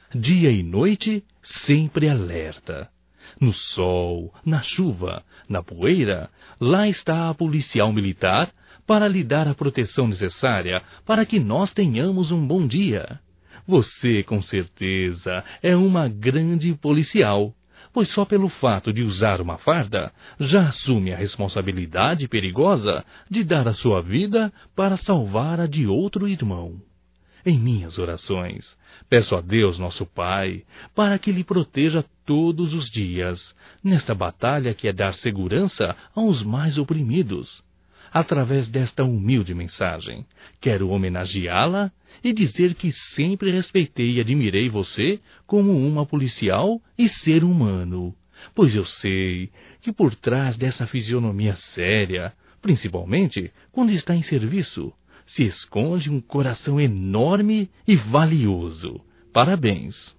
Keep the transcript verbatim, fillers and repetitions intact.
dia e noite, sempre alerta. No sol, na chuva, na poeira, lá está a policial militar para lhe dar a proteção necessária para que nós tenhamos um bom dia. Você, com certeza, é uma grande policial, pois só pelo fato de usar uma farda, já assume a responsabilidade perigosa de dar a sua vida para salvar a de outro irmão. Em minhas orações, peço a Deus, nosso Pai, para que lhe proteja todos os dias, nesta batalha que é dar segurança aos mais oprimidos. Através desta humilde mensagem, quero homenageá-la e dizer que sempre respeitei e admirei você como uma policial e ser humano, pois eu sei que por trás dessa fisionomia séria, principalmente quando está em serviço, se esconde um coração enorme e valioso. Parabéns!